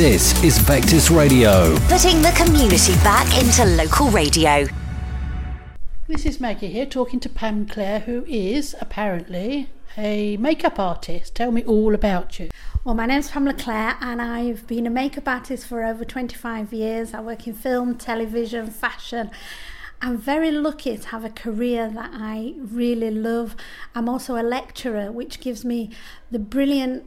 This is Vectis Radio. Putting the community back into local radio. This is Maggie here talking to Pam Clare, who is apparently a makeup artist. Tell me all about you. Well, my name's Pamela Clare and I've been a makeup artist for over 25 years. I work in film, television, fashion. I'm very lucky to have a career that I really love. I'm also a lecturer, which gives me the brilliant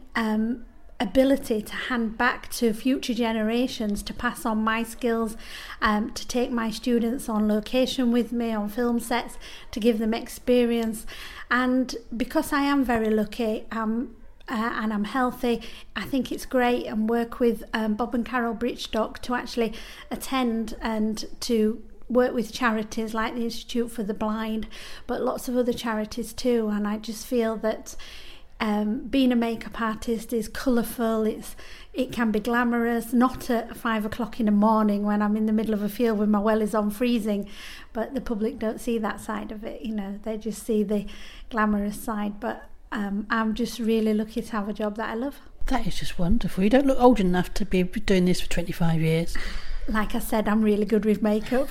ability to hand back to future generations, to pass on my skills, to take my students on location with me on film sets, to give them experience. And because I am very lucky, and I'm healthy, I think it's great and work with Bob and Carol Britchstock to actually attend and to work with charities like the Institute for the Blind, but lots of other charities too. And I just feel that being a makeup artist is colourful, it can be glamorous, not at 5 o'clock in the morning when I'm in the middle of a field with my wellies on freezing, but the public don't see that side of it, you know, they just see the glamorous side. But I'm just really lucky to have a job that I love. That is just wonderful. You don't look old enough to be doing this for 25 years. Like I said, I'm really good with makeup.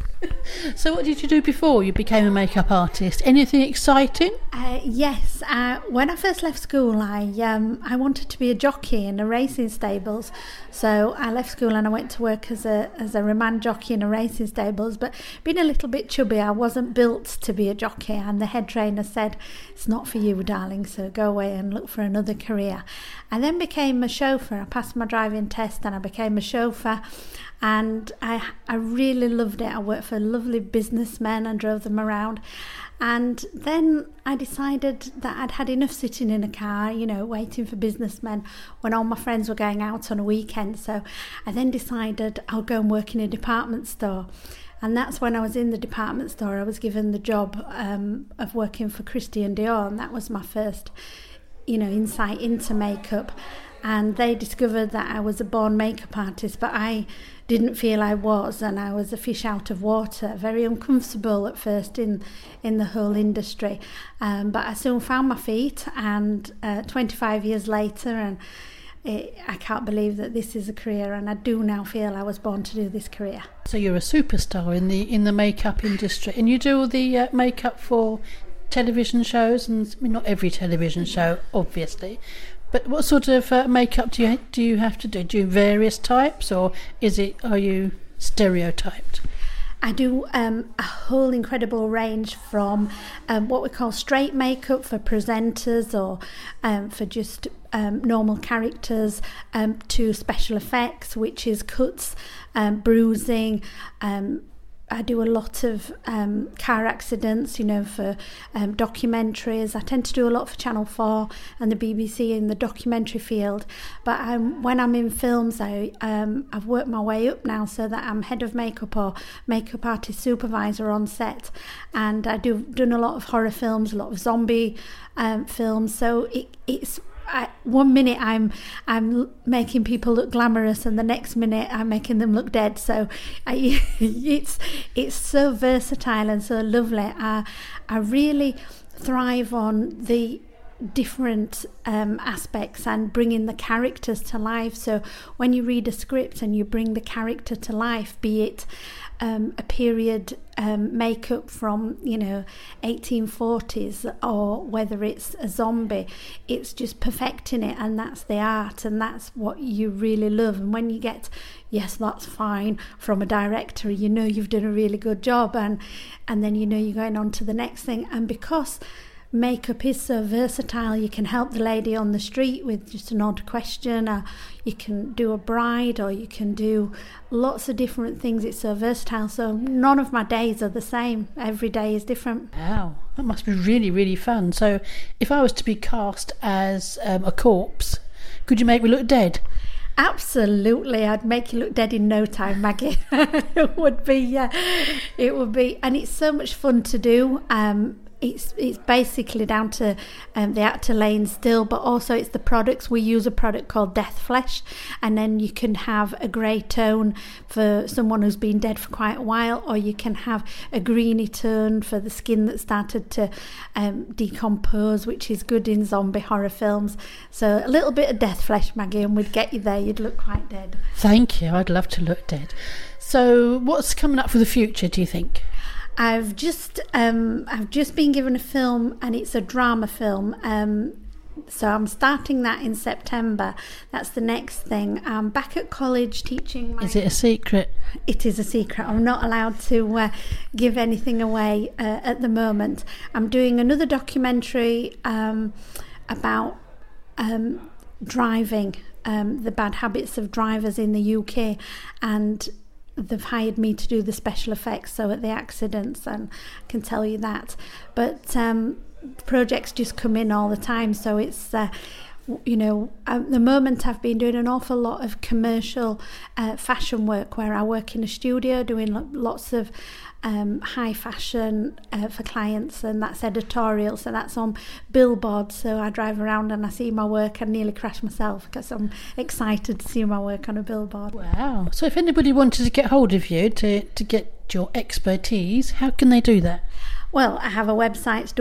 So what did you do before you became a makeup artist? Anything exciting? Yes. When I first left school, I wanted to be a jockey in the racing stables. So I left school and I went to work as a remand jockey in the racing stables. But being a little bit chubby, I wasn't built to be a jockey. And the head trainer said, "It's not for you, darling, so go away and look for another career." I then became a chauffeur. I passed my driving test and I became a chauffeur. And I really loved it. I worked for lovely businessmen and drove them around. And then I decided that I'd had enough sitting in a car, you know, waiting for businessmen when all my friends were going out on a weekend. So I then decided I'll go and work in a department store. And that's when I was in the department store, I was given the job of working for Christian Dior. And that was my first, you know, insight into makeup. And they discovered that I was a born makeup artist, but I didn't feel I was, and I was a fish out of water, very uncomfortable at first in the whole industry. But I soon found my feet, and 25 years later, and I can't believe that this is a career, and I do now feel I was born to do this career. So you're a superstar in the makeup industry, and you do all the makeup for television shows, and I mean, not every television show, obviously. But what sort of makeup do you have to do? Do you various types, or are you stereotyped? I do a whole incredible range from what we call straight makeup for presenters or for just normal characters to special effects, which is cuts, bruising. I do a lot of car accidents, you know, for documentaries. I tend to do a lot for Channel 4 and the BBC in the documentary field. But when I'm in films, I've worked my way up now so that I'm head of makeup or makeup artist supervisor on set. And I've done a lot of horror films, a lot of zombie films. So it's... 1 minute I'm making people look glamorous, and the next minute I'm making them look dead. So it's so versatile and so lovely. I really thrive on the different aspects and bringing the characters to life. So when you read a script and you bring the character to life, be it a period makeup from, you know, 1840s, or whether it's a zombie, it's just perfecting it, and that's the art, and that's what you really love. And when you get "yes, that's fine" from a director, you know you've done a really good job, and then you know you're going on to the next thing. And because makeup is so versatile, you can help the lady on the street with just an odd question, or you can do a bride, or you can do lots of different things. It's so versatile, so none of my days are the same. Every day is different. Wow, that must be really, really fun. So if I was to be cast as a corpse, could you make me look dead? Absolutely, I'd make you look dead in no time, Maggie. It would be, and it's so much fun to do. it's basically down to the actor laying still, but also it's the products. We use a product called Death Flesh, and then you can have a grey tone for someone who's been dead for quite a while, or you can have a greeny tone for the skin that started to decompose, which is good in zombie horror films. So a little bit of Death Flesh, Maggie, and we'd get you there. You'd look quite dead. Thank you. I'd love to look dead. So what's coming up for the future, do you think? I've just been given a film, and it's a drama film. So I'm starting that in September. That's the next thing. I'm back at college teaching. Is it a secret? It is a secret. I'm not allowed to give anything away at the moment. I'm doing another documentary about driving, the bad habits of drivers in the UK, and they've hired me to do the special effects, so at the accidents, and I can tell you that. But projects just come in all the time, so it's at the moment I've been doing an awful lot of commercial fashion work, where I work in a studio doing lots of high fashion for clients, and that's editorial, so that's on billboards. So I drive around and I see my work and nearly crash myself because I'm excited to see my work on a billboard. Wow. So if anybody wanted to get hold of you to get your expertise, how can they do that? Well, I have a website, it's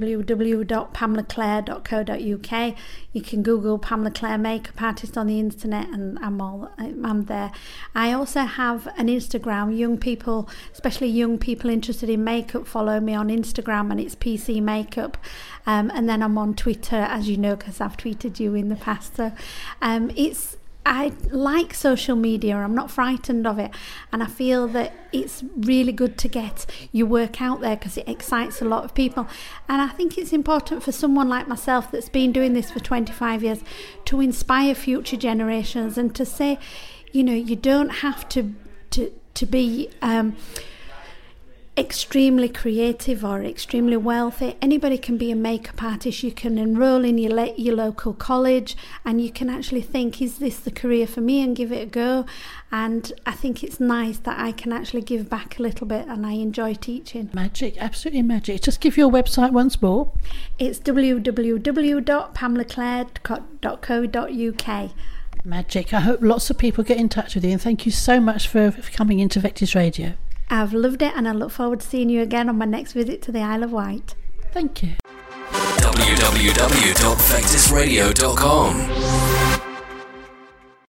www.pamelaClaire.co.uk. You can Google Pamela Claire Makeup Artist on the internet, and I'm there. I also have an Instagram. Young people, especially young people interested in makeup, follow me on Instagram, and it's PC Makeup. And then I'm on Twitter, as you know, because I've tweeted you in the past. So I like social media. I'm not frightened of it, and I feel that it's really good to get your work out there because it excites a lot of people. And I think it's important for someone like myself that's been doing this for 25 years to inspire future generations, and to say, you don't have to be extremely creative or extremely wealthy. Anybody can be a makeup artist. You can enroll in your local college, and you can actually think, is this the career for me, and give it a go. And I think it's nice that I can actually give back a little bit, and I enjoy teaching. Magic, absolutely magic. Just give your website once more. It's www.pamelaclaire.co.uk. Magic. I hope lots of people get in touch with you, and thank you so much for coming into Vectis Radio. I've loved it, and I look forward to seeing you again on my next visit to the Isle of Wight. Thank you. www.vectisradio.com